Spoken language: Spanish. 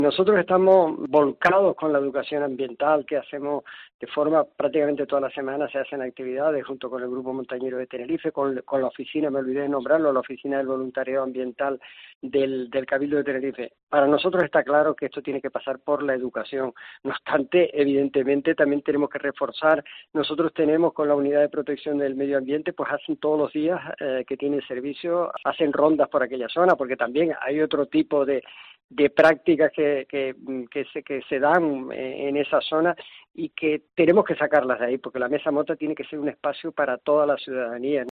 Nosotros estamos volcados con la educación ambiental que hacemos de forma prácticamente todas las semanas. Se hacen actividades junto con el Grupo Montañero de Tenerife, con la oficina, me olvidé de nombrarlo, la oficina del voluntariado ambiental del Cabildo de Tenerife. Para nosotros está claro que esto tiene que pasar por la educación. No obstante, evidentemente también tenemos que reforzar. Nosotros tenemos con la Unidad de Protección del Medio Ambiente, pues hacen todos los días que tienen servicio, hacen rondas por aquella zona, porque también hay otro tipo de prácticas que se dan en esa zona y que tenemos que sacarlas de ahí, porque la Mesa Mota tiene que ser un espacio para toda la ciudadanía.